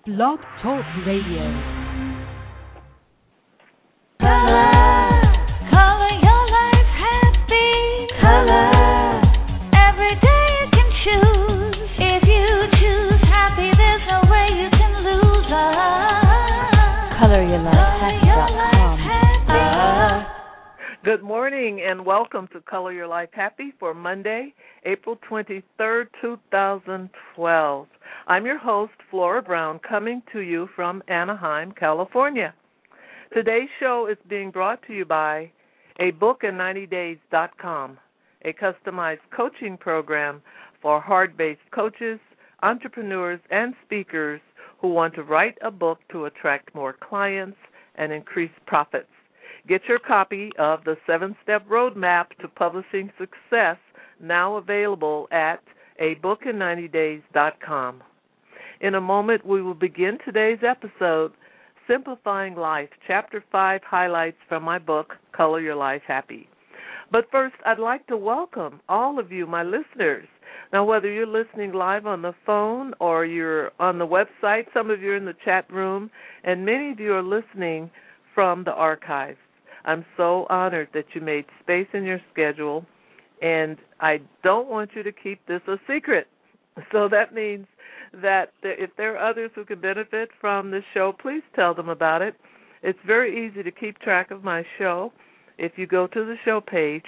Blog Talk Radio. Good morning and welcome to Color Your Life Happy for Monday, April 23rd, 2012. I'm your host, Flora Brown, coming to you from Anaheim, California. Today's show is being brought to you by abookin90days.com, a customized coaching program for hard-based coaches, entrepreneurs, and speakers who want to write a book to attract more clients and increase profits. Get your copy of the 7-Step Roadmap to Publishing Success now available at abookin90days.com. In a moment, we will begin today's episode, Simplifying Life, Chapter 5 highlights from my book, Color Your Life Happy. But first, I'd like to welcome all of you, my listeners. Now, whether you're listening live on the phone or you're on the website, some of you are in the chat room, and many of you are listening from the archives. I'm so honored that you made space in your schedule, and I don't want you to keep this a secret. So that means that if there are others who can benefit from this show, please tell them about it. It's very easy to keep track of my show. If you go to the show page,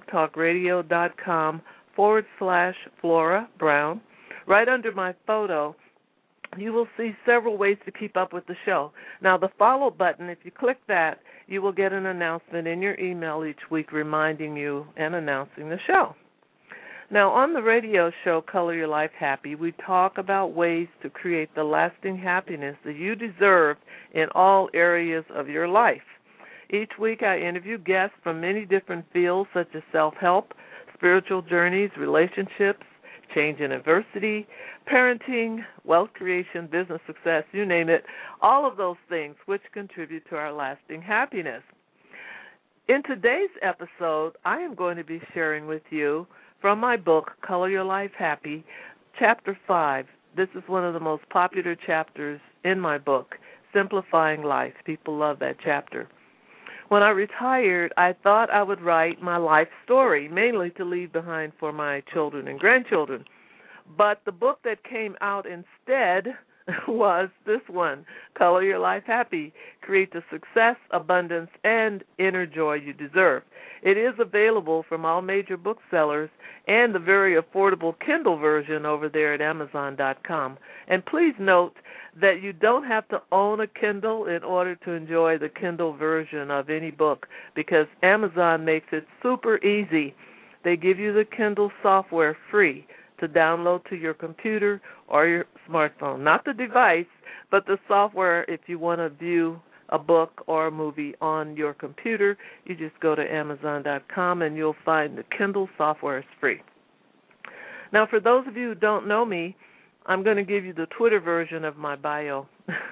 blogtalkradio.com/Flora Brown, right under my photo, you will see several ways to keep up with the show. Now, the follow button, if you click that, you will get an announcement in your email each week reminding you and announcing the show. Now, on the radio show, Color Your Life Happy, we talk about ways to create the lasting happiness that you deserve in all areas of your life. Each week, I interview guests from many different fields such as self-help, spiritual journeys, relationships, change and adversity, parenting, wealth creation, business success, you name it, all of those things which contribute to our lasting happiness. In today's episode, I am going to be sharing with you from my book, Color Your Life Happy, Chapter 5. This is one of the most popular chapters in my book, Simplifying Life. People love that chapter. When I retired, I thought I would write my life story, mainly to leave behind for my children and grandchildren. But the book that came out instead was this one, Color Your Life Happy, Create the Success, Abundance, and Inner Joy You Deserve. It is available from all major booksellers and the very affordable Kindle version over there at Amazon.com. And please note that you don't have to own a Kindle in order to enjoy the Kindle version of any book because Amazon makes it super easy. They give you the Kindle software free to download to your computer or your smartphone. Not the device, but the software if you want to view a book or a movie on your computer. You just go to Amazon.com and you'll find the Kindle software is free. Now, for those of you who don't know me, I'm going to give you the Twitter version of my bio.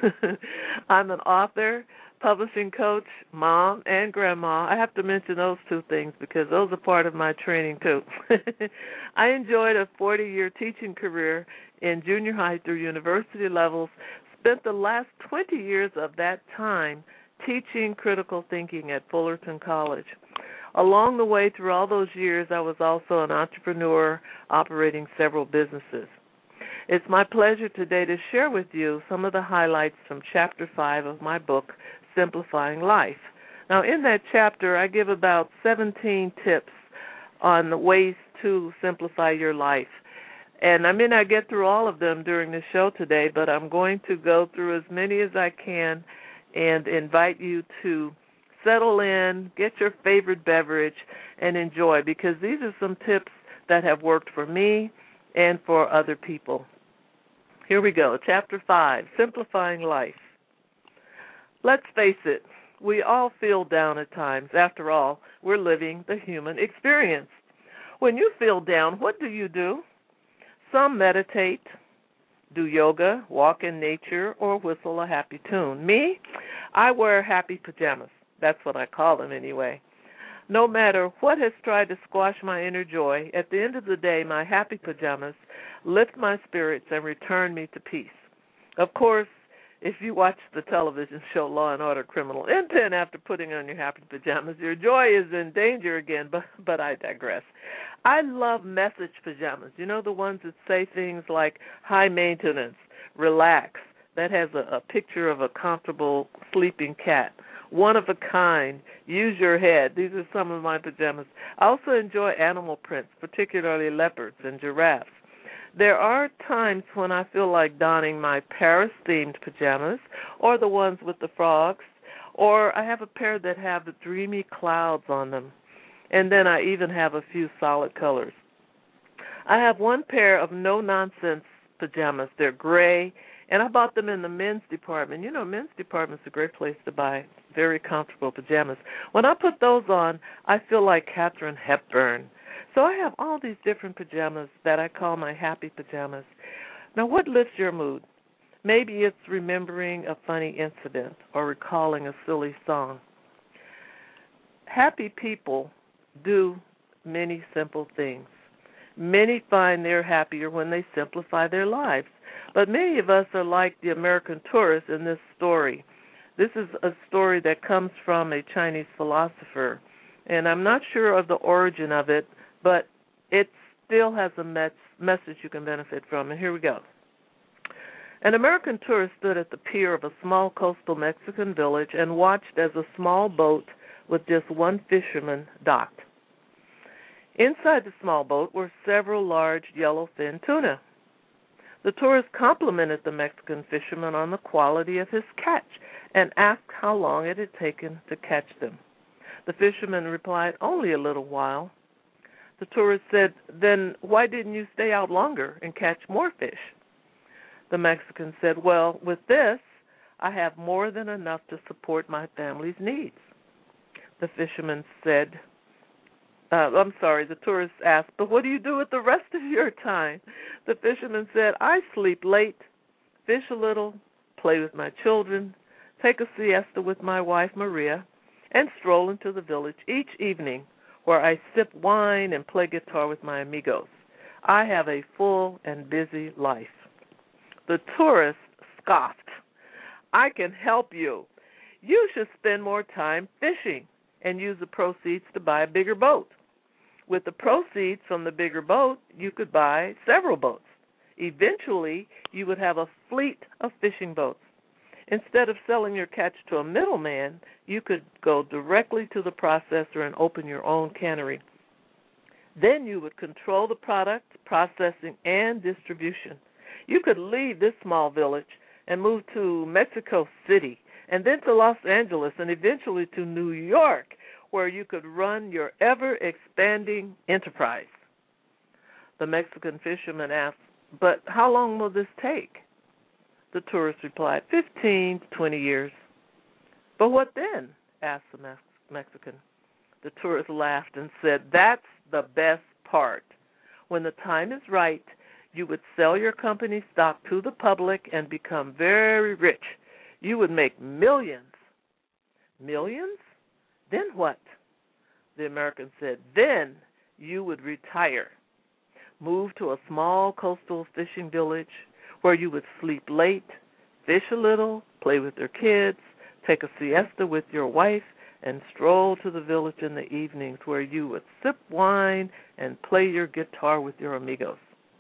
I'm an author, publishing coach, mom, and grandma. I have to mention those two things because those are part of my training, too. I enjoyed a 40-year teaching career in junior high through university levels, spent the last 20 years of that time teaching critical thinking at Fullerton College. Along the way through all those years, I was also an entrepreneur operating several businesses. It's my pleasure today to share with you some of the highlights from Chapter 5 of my book, Simplifying Life. Now, in that chapter, I give about 17 tips on the ways to simplify your life. And I may not get through all of them during the show today, but I'm going to go through as many as I can and invite you to settle in, get your favorite beverage, and enjoy, because these are some tips that have worked for me and for other people. Here we go. Chapter 5, Simplifying Life. Let's face it, we all feel down at times. After all, we're living the human experience. When you feel down, what do? Some meditate, do yoga, walk in nature, or whistle a happy tune. Me, I wear happy pajamas. That's what I call them anyway. No matter what has tried to squash my inner joy, at the end of the day, my happy pajamas lift my spirits and return me to peace. Of course, If you watch the television show Law and Order: Criminal Intent after putting on your happy pajamas, your joy is in danger again, but I digress. I love message pajamas. You know, the ones that say things like high maintenance, relax, that has a picture of a comfortable sleeping cat, one of a kind, use your head. These are some of my pajamas. I also enjoy animal prints, particularly leopards and giraffes. There are times when I feel like donning my Paris-themed pajamas, or the ones with the frogs, or I have a pair that have the dreamy clouds on them. And then I even have a few solid colors. I have one pair of no-nonsense pajamas. They're gray, and I bought them in the men's department. You know, men's department's a great place to buy very comfortable pajamas. When I put those on, I feel like Katharine Hepburn. So I have all these different pajamas that I call my happy pajamas. Now, what lifts your mood? Maybe it's remembering a funny incident or recalling a silly song. Happy people do many simple things. Many find they're happier when they simplify their lives. But many of us are like the American tourist in this story. This is a story that comes from a Chinese philosopher, and I'm not sure of the origin of it, but it still has a message you can benefit from, and here we go. An American tourist stood at the pier of a small coastal Mexican village and watched as a small boat with just one fisherman docked. Inside the small boat were several large yellowfin tuna. The tourist complimented the Mexican fisherman on the quality of his catch and asked how long it had taken to catch them. The fisherman replied, "Only a little while." The tourist said, "Then why didn't you stay out longer and catch more fish?" The Mexican said, "Well, with this, I have more than enough to support my family's needs." The fisherman said, the tourist asked, "But what do you do with the rest of your time?" The fisherman said, "I sleep late, fish a little, play with my children, take a siesta with my wife Maria, and stroll into the village each evening where I sip wine and play guitar with my amigos. I have a full and busy life." The tourist scoffed. "I can help you. You should spend more time fishing and use the proceeds to buy a bigger boat. With the proceeds from the bigger boat, you could buy several boats. Eventually, you would have a fleet of fishing boats. Instead of selling your catch to a middleman, you could go directly to the processor and open your own cannery. Then you would control the product, processing, and distribution. You could leave this small village and move to Mexico City, and then to Los Angeles, and eventually to New York, where you could run your ever-expanding enterprise." The Mexican fisherman asked, "But how long will this take?" The tourist replied, 15 to 20 years. "But what then?" asked the Mexican. The tourist laughed and said, "That's the best part. When the time is right, you would sell your company stock to the public and become very rich. You would make millions." "Millions? Then what?" The American said, "Then you would retire, move to a small coastal fishing village where you would sleep late, fish a little, play with your kids, take a siesta with your wife, and stroll to the village in the evenings where you would sip wine and play your guitar with your amigos."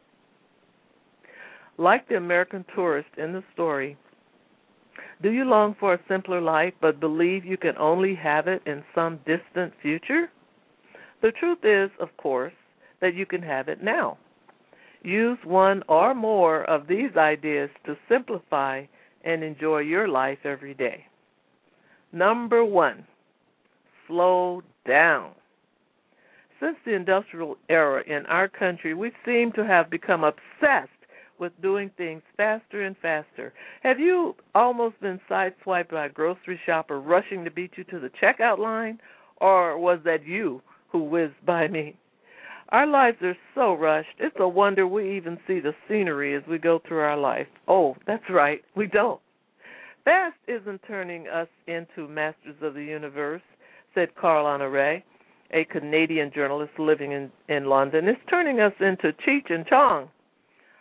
Like the American tourist in the story, do you long for a simpler life but believe you can only have it in some distant future? The truth is, of course, that you can have it now. Use one or more of these ideas to simplify and enjoy your life every day. Number 1, slow down. Since the industrial era in our country, we seem to have become obsessed with doing things faster and faster. Have you almost been sideswiped by a grocery shopper rushing to beat you to the checkout line? Or was that you who whizzed by me? Our lives are so rushed, it's a wonder we even see the scenery as we go through our life. Oh, that's right, we don't. Fast isn't turning us into masters of the universe, said Carl Honoré, a Canadian journalist living in London. It's turning us into Cheech and Chong.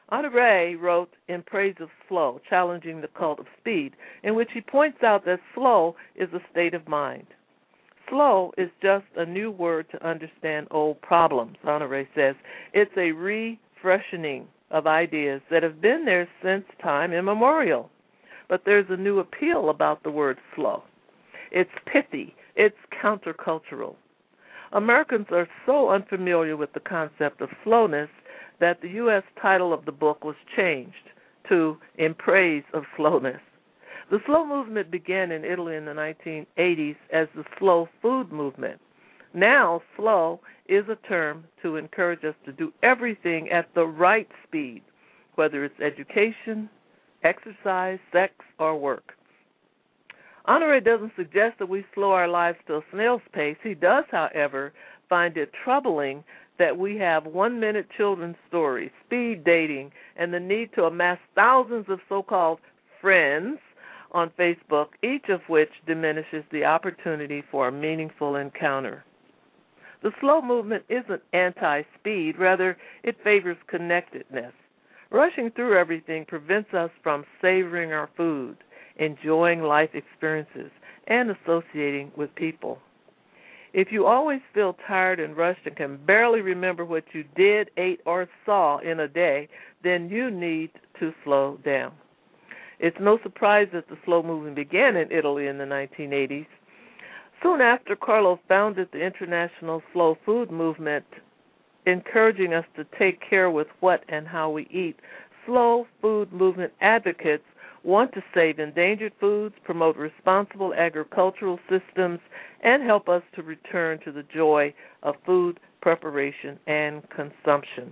Honore wrote In Praise of Slow, Challenging the Cult of Speed, in which he points out that slow is a state of mind. Slow is just a new word to understand old problems, Honore says. It's a refreshening of ideas that have been there since time immemorial. But there's a new appeal about the word slow. It's pithy. It's countercultural. Americans are so unfamiliar with the concept of slowness that the U.S. title of the book was changed to In Praise of Slowness. The slow movement began in Italy in the 1980s as the slow food movement. Now, slow is a term to encourage us to do everything at the right speed, whether it's education, exercise, sex, or work. Honore doesn't suggest that we slow our lives to a snail's pace. He does, however, find it troubling that we have 1-minute children's stories, speed dating, and the need to amass thousands of so-called friends on Facebook, each of which diminishes the opportunity for a meaningful encounter. The slow movement isn't anti-speed. Rather, it favors connectedness. Rushing through everything prevents us from savoring our food, enjoying life experiences, and associating with people. If you always feel tired and rushed and can barely remember what you did, ate, or saw in a day, then you need to slow down. It's no surprise that the slow movement began in Italy in the 1980s. Soon after, Carlo founded the International Slow Food Movement, encouraging us to take care with what and how we eat. Slow food movement advocates want to save endangered foods, promote responsible agricultural systems, and help us to return to the joy of food preparation and consumption.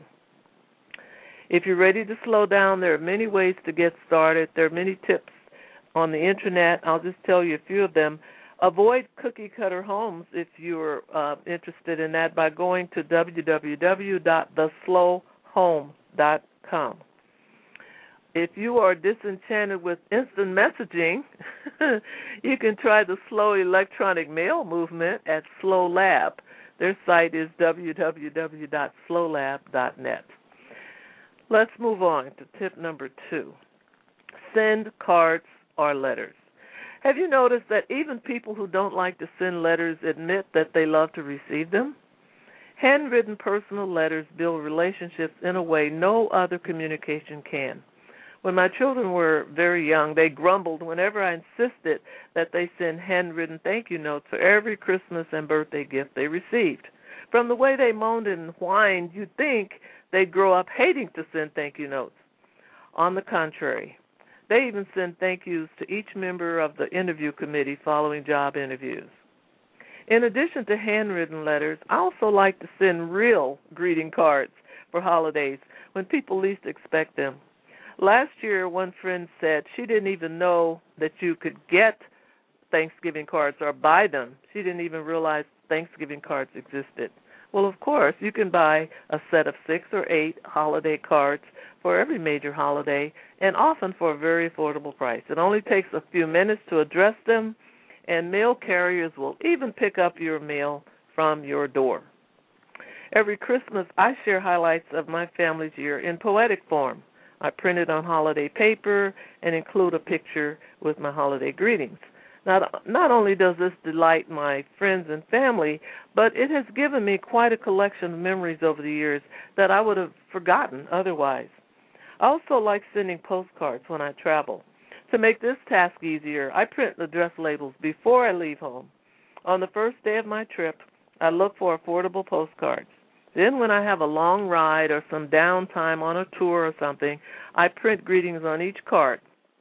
If you're ready to slow down, there are many ways to get started. There are many tips on the Internet. I'll just tell you a few of them. Avoid cookie-cutter homes if you're interested in that by going to www.theslowhome.com. If you are disenchanted with instant messaging, you can try the slow electronic mail movement at Slow Lab. Their site is www.slowlab.net. Let's move on to tip number 2. Send cards or letters. Have you noticed that even people who don't like to send letters admit that they love to receive them? Handwritten personal letters build relationships in a way no other communication can. When my children were very young, they grumbled whenever I insisted that they send handwritten thank you notes for every Christmas and birthday gift they received. From the way they moaned and whined, you'd think they'd grow up hating to send thank you notes. On the contrary, they even send thank yous to each member of the interview committee following job interviews. In addition to handwritten letters, I also like to send real greeting cards for holidays when people least expect them. Last year, one friend said she didn't even know that you could get Thanksgiving cards or buy them. She didn't even realize Thanksgiving cards existed. Well, of course, you can buy a set of 6 or 8 holiday cards for every major holiday, and often for a very affordable price. It only takes a few minutes to address them, and mail carriers will even pick up your mail from your door. Every Christmas, I share highlights of my family's year in poetic form. I print it on holiday paper and include a picture with my holiday greetings. Not only does this delight my friends and family, but it has given me quite a collection of memories over the years that I would have forgotten otherwise. I also like sending postcards when I travel. To make this task easier, I print address labels before I leave home. On the first day of my trip, I look for affordable postcards. Then when I have a long ride or some downtime on a tour or something, I print greetings on each card.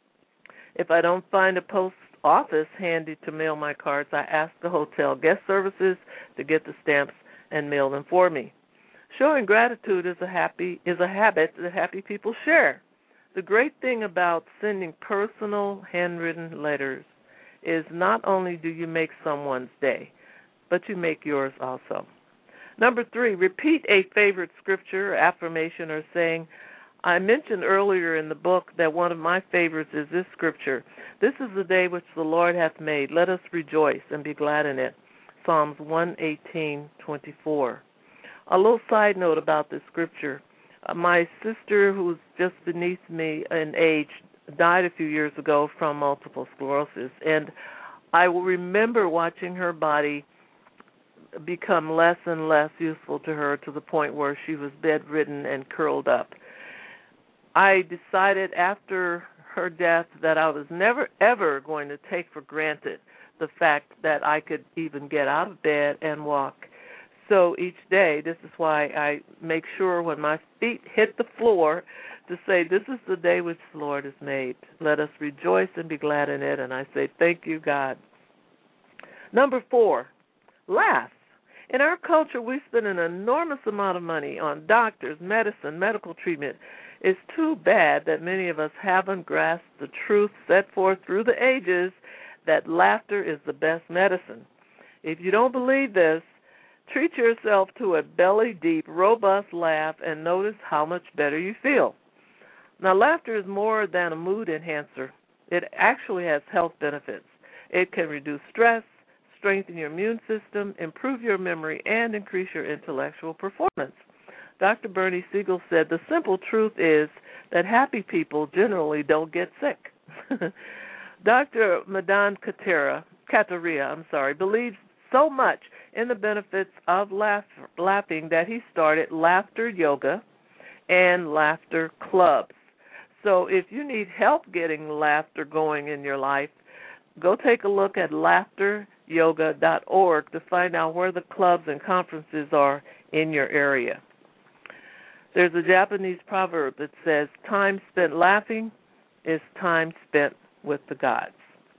If I don't find a post office handy to mail my cards, I ask the hotel guest services to get the stamps and mail them for me. Showing gratitude is a habit that happy people share. The great thing about sending personal handwritten letters is not only do you make someone's day, but you make yours also. Number 3, repeat a favorite scripture, affirmation, or saying. I mentioned earlier in the book that one of my favorites is this scripture. This is the day which the Lord hath made. Let us rejoice and be glad in it. Psalms 118:24. A little side note about this scripture. My sister, who's just beneath me in age, died a few years ago from multiple sclerosis, and I will remember watching her body become less and less useful to her to the point where she was bedridden and curled up. I decided after her death that I was never, ever going to take for granted the fact that I could even get out of bed and walk. So each day, this is why I make sure when my feet hit the floor to say, this is the day which the Lord has made. Let us rejoice and be glad in it. And I say, thank you, God. Number 4, laugh. In our culture, we spend an enormous amount of money on doctors, medicine, medical treatment. It's too bad that many of us haven't grasped the truth set forth through the ages that laughter is the best medicine. If you don't believe this, treat yourself to a belly-deep, robust laugh and notice how much better you feel. Now, laughter is more than a mood enhancer. It actually has health benefits. It can reduce stress, strengthen your immune system, improve your memory, and increase your intellectual performance. Dr. Bernie Siegel said the simple truth is that happy people generally don't get sick. Dr. Madan Kataria believes so much in the benefits of laughing that he started laughter yoga and laughter clubs. So if you need help getting laughter going in your life, go take a look at laughteryoga.org to find out where the clubs and conferences are in your area. There's a Japanese proverb that says, time spent laughing is time spent with the gods.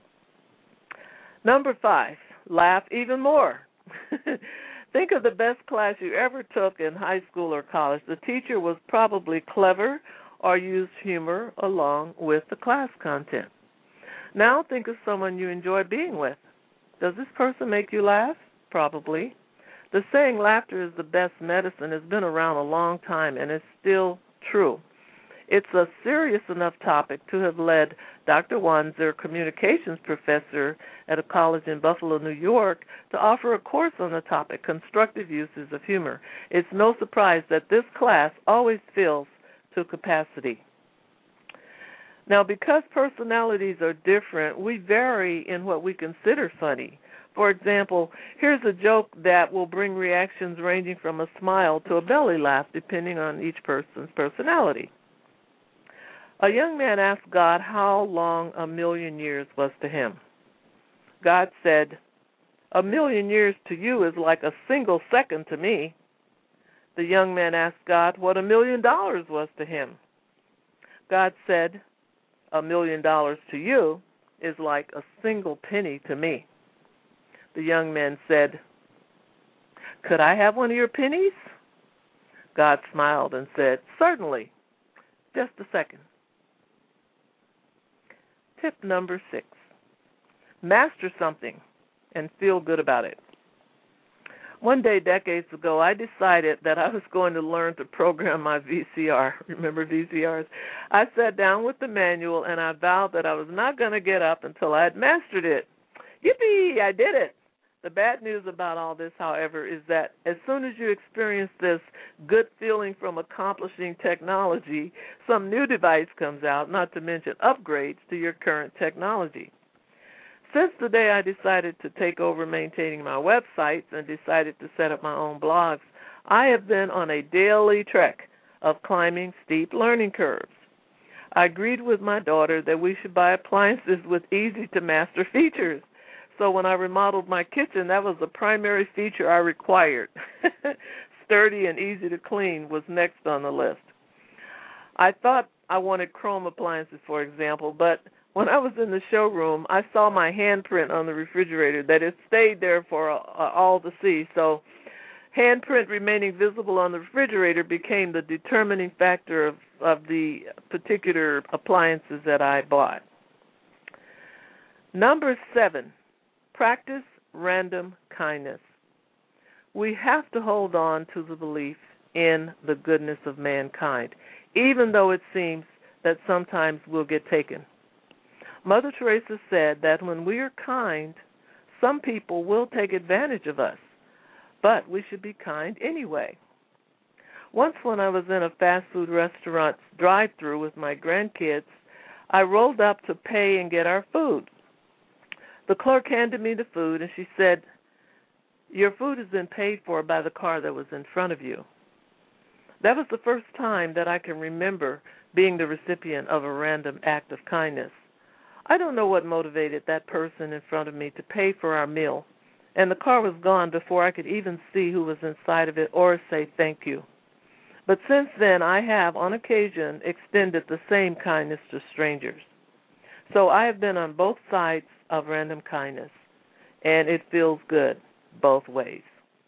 Number 5, laugh even more. Think of the best class you ever took in high school or college. The teacher was probably clever or used humor along with the class content. Now think of someone you enjoy being with. Does this person make you laugh? Probably. The saying, laughter is the best medicine, has been around a long time and is still true. It's a serious enough topic to have led Dr. Wanzer, communications professor at a college in Buffalo, New York, to offer a course on the topic, Constructive Uses of Humor. It's no surprise that this class always fills to capacity. Now, because personalities are different, we vary in what we consider funny. For example, here's a joke that will bring reactions ranging from a smile to a belly laugh, depending on each person's personality. A young man asked God how long 1,000,000 years was to him. God said, 1,000,000 years to you is like a single second to me. The young man asked God what $1,000,000 was to him. God said, $1,000,000 to you is like a single penny to me. The young man said, could I have one of your pennies? God smiled and said, certainly. Just a second. Tip number 6, master something and feel good about it. One day, decades ago, I decided that I was going to learn to program my VCR. Remember VCRs? I sat down with the manual and I vowed that I was not going to get up until I had mastered it. Yippee! I did it. The bad news about all this, however, is that as soon as you experience this good feeling from accomplishing technology, some new device comes out, not to mention upgrades to your current technology. Since the day I decided to take over maintaining my websites and decided to set up my own blogs, I have been on a daily trek of climbing steep learning curves. I agreed with my daughter that we should buy appliances with easy-to-master features. So when I remodeled my kitchen, that was the primary feature I required. Sturdy and easy to clean was next on the list. I thought I wanted chrome appliances, for example, but when I was in the showroom, I saw my handprint on the refrigerator that it stayed there for all to see. So handprint remaining visible on the refrigerator became the determining factor of the particular appliances that I bought. Number 7. Practice random kindness. We have to hold on to the belief in the goodness of mankind, even though it seems that sometimes we'll get taken. Mother Teresa said that when we are kind, some people will take advantage of us, but we should be kind anyway. Once when I was in a fast food restaurant drive-thru with my grandkids, I rolled up to pay and get our food. The clerk handed me the food, and she said, "Your food has been paid for by the car that was in front of you." That was the first time that I can remember being the recipient of a random act of kindness. I don't know what motivated that person in front of me to pay for our meal, and the car was gone before I could even see who was inside of it or say thank you. But since then, I have, on occasion, extended the same kindness to strangers. So I have been on both sides of random kindness, and it feels good both ways.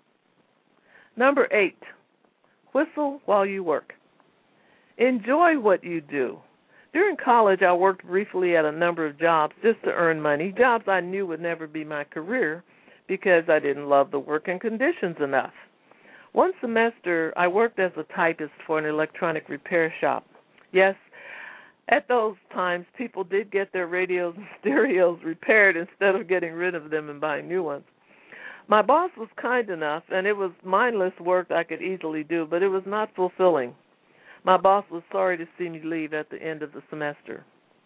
Number 8, whistle while you work. Enjoy what you do. During college, I worked briefly at a number of jobs just to earn money, jobs I knew would never be my career because I didn't love the working conditions enough. One semester, I worked as a typist for an electronic repair shop. Yes, at those times, people did get their radios and stereos repaired instead of getting rid of them and buying new ones. My boss was kind enough, and it was mindless work I could easily do, but it was not fulfilling. My boss was sorry to see me leave at the end of the semester.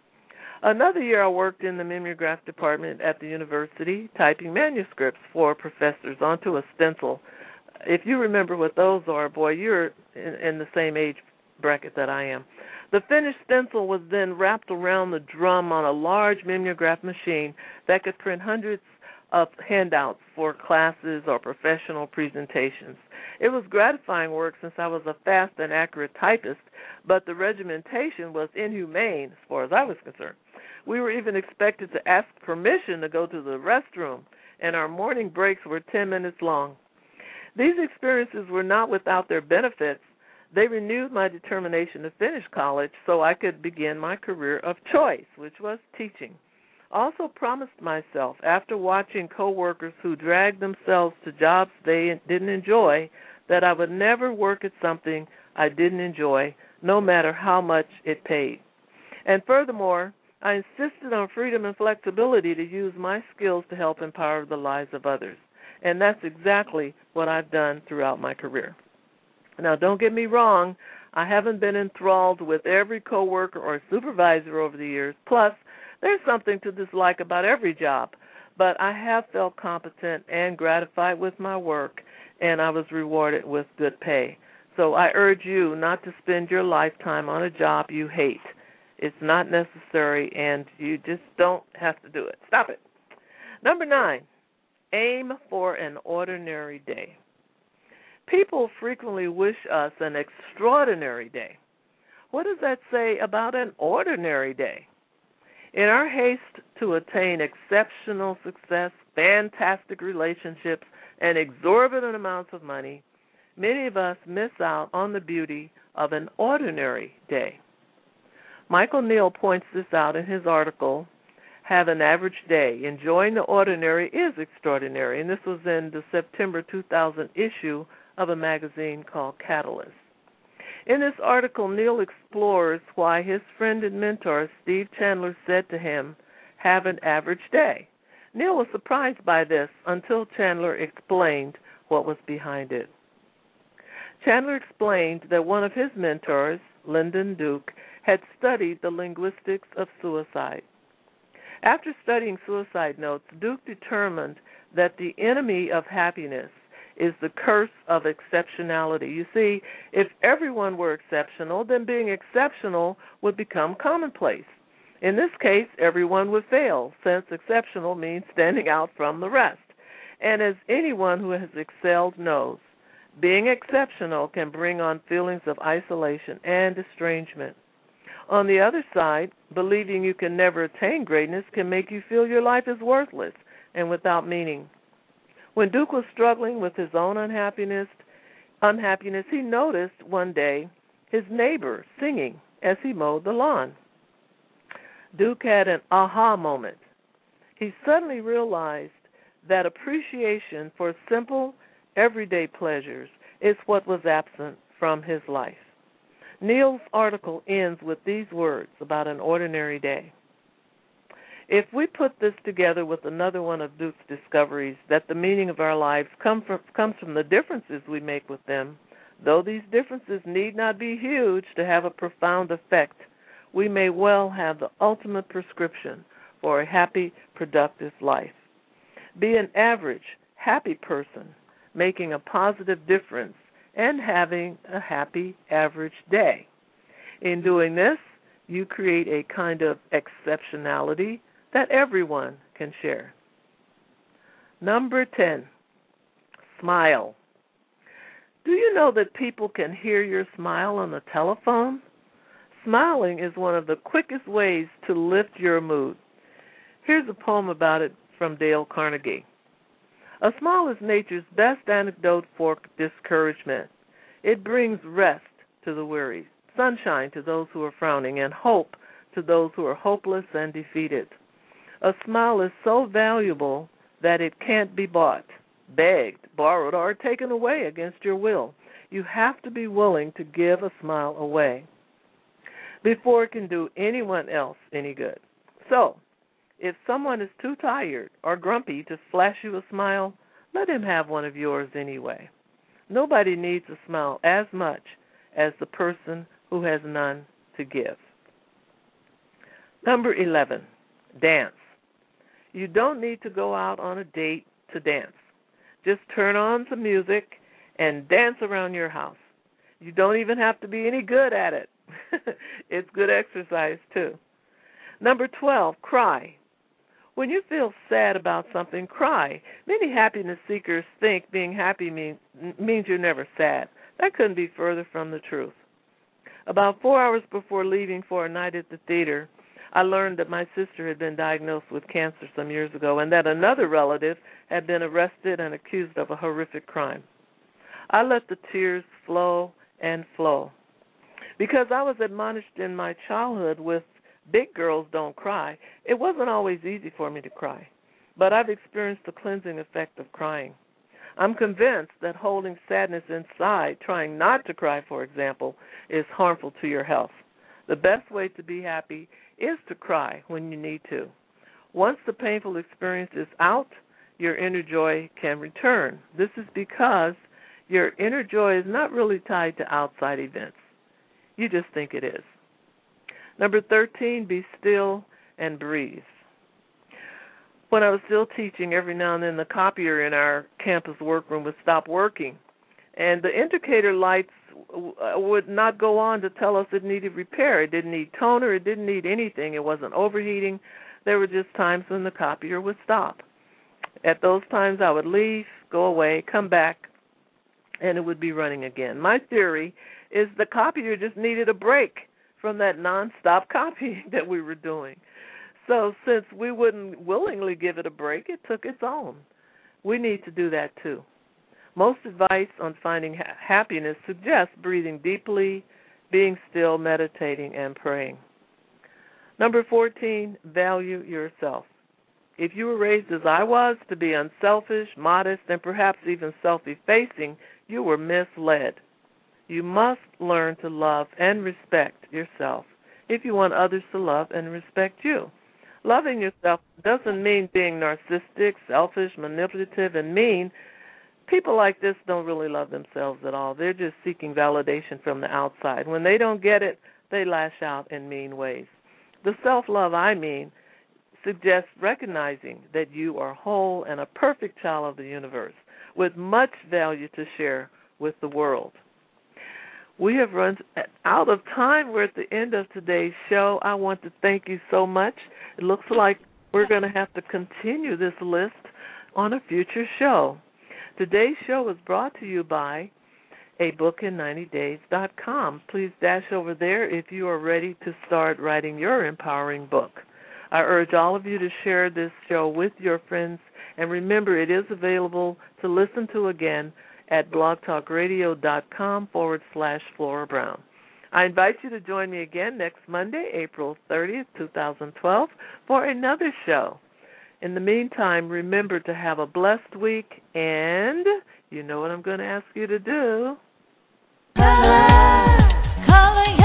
Another year I worked in the mimeograph department at the university, typing manuscripts for professors onto a stencil. If you remember what those are, boy, you're in the same age bracket that I am. The finished stencil was then wrapped around the drum on a large mimeograph machine that could print hundreds of handouts for classes or professional presentations. It was gratifying work since I was a fast and accurate typist, but the regimentation was inhumane as far as I was concerned. We were even expected to ask permission to go to the restroom, and our morning breaks were 10 minutes long. These experiences were not without their benefits. They renewed my determination to finish college so I could begin my career of choice, which was teaching. Also promised myself, after watching coworkers who dragged themselves to jobs they didn't enjoy, that I would never work at something I didn't enjoy, no matter how much it paid. And furthermore, I insisted on freedom and flexibility to use my skills to help empower the lives of others. And that's exactly what I've done throughout my career. Now, don't get me wrong, I haven't been enthralled with every coworker or supervisor over the years. Plus, there's something to dislike about every job. But I have felt competent and gratified with my work, and I was rewarded with good pay. So I urge you not to spend your lifetime on a job you hate. It's not necessary, and you just don't have to do it. Stop it. Number 9, aim for an ordinary day. People frequently wish us an extraordinary day. What does that say about an ordinary day? In our haste to attain exceptional success, fantastic relationships, and exorbitant amounts of money, many of us miss out on the beauty of an ordinary day. Michael Neal points this out in his article, Have an Average Day. Enjoying the Ordinary is Extraordinary, and this was in the September 2000 issue of a magazine called Catalyst. In this article, Neal explores why his friend and mentor, Steve Chandler, said to him, "Have an average day." Neal was surprised by this until Chandler explained what was behind it. Chandler explained that one of his mentors, Lyndon Duke, had studied the linguistics of suicide. After studying suicide notes, Duke determined that the enemy of happiness is the curse of exceptionality. You see, if everyone were exceptional, then being exceptional would become commonplace. In this case, everyone would fail, since exceptional means standing out from the rest. And as anyone who has excelled knows, being exceptional can bring on feelings of isolation and estrangement. On the other side, believing you can never attain greatness can make you feel your life is worthless and without meaning. When Duke was struggling with his own unhappiness, he noticed one day his neighbor singing as he mowed the lawn. Duke had an aha moment. He suddenly realized that appreciation for simple, everyday pleasures is what was absent from his life. Neal's article ends with these words about an ordinary day. If we put this together with another one of Duke's discoveries, that the meaning of our lives comes from the differences we make with them, Though these differences need not be huge to have a profound effect, we may well have the ultimate prescription for a happy, productive life. Be an average, happy person, making a positive difference and having a happy, average day. In doing this, you create a kind of exceptionality that everyone can share. Number 10, smile. Do you know that people can hear your smile on the telephone? Smiling is one of the quickest ways to lift your mood. Here's a poem about it from Dale Carnegie. A smile is nature's best antidote for discouragement. It brings rest to the weary, sunshine to those who are frowning, and hope to those who are hopeless and defeated. A smile is so valuable that it can't be bought, begged, borrowed, or taken away against your will. You have to be willing to give a smile away before it can do anyone else any good. So, if someone is too tired or grumpy to flash you a smile, let him have one of yours anyway. Nobody needs a smile as much as the person who has none to give. Number 11, dance. You don't need to go out on a date to dance. Just turn on some music and dance around your house. You don't even have to be any good at it. It's good exercise, too. Number 12, cry. When you feel sad about something, cry. Many happiness seekers think being happy means you're never sad. That couldn't be further from the truth. About 4 hours before leaving for a night at the theater, I learned that my sister had been diagnosed with cancer some years ago and that another relative had been arrested and accused of a horrific crime. I let the tears flow and flow. Because I was admonished in my childhood with big girls don't cry, it wasn't always easy for me to cry. But I've experienced the cleansing effect of crying. I'm convinced that holding sadness inside, trying not to cry, for example, is harmful to your health. The best way to be happy is to cry when you need to. Once the painful experience is out, your inner joy can return. This is because your inner joy is not really tied to outside events. You just think it is. Number 13, be still and breathe. When I was still teaching, every now and then the copier in our campus workroom would stop working, and the indicator lights would not go on to tell us it needed repair. It didn't need toner. It didn't need anything. It wasn't overheating. There were just times when the copier would stop. At those times, I would leave, go away, come back, and it would be running again. My theory is the copier just needed a break from that nonstop copying that we were doing. So since we wouldn't willingly give it a break, it took its own. We need to do that too. Most advice on finding happiness suggests breathing deeply, being still, meditating, and praying. Number 14, value yourself. If you were raised as I was, to be unselfish, modest, and perhaps even self-effacing, you were misled. You must learn to love and respect yourself if you want others to love and respect you. Loving yourself doesn't mean being narcissistic, selfish, manipulative, and mean. People like this don't really love themselves at all. They're just seeking validation from the outside. When they don't get it, they lash out in mean ways. The self-love I mean suggests recognizing that you are whole and a perfect child of the universe with much value to share with the world. We have run out of time. We're at the end of today's show. I want to thank you so much. It looks like we're going to have to continue this list on a future show. Today's show is brought to you by abookin90days.com. Please dash over there if you are ready to start writing your empowering book. I urge all of you to share this show with your friends, and remember, it is available to listen to again at blogtalkradio.com/Flora Brown. I invite you to join me again next Monday, April 30th, 2012, for another show. In the meantime, remember to have a blessed week, and you know what I'm going to ask you to do. Calling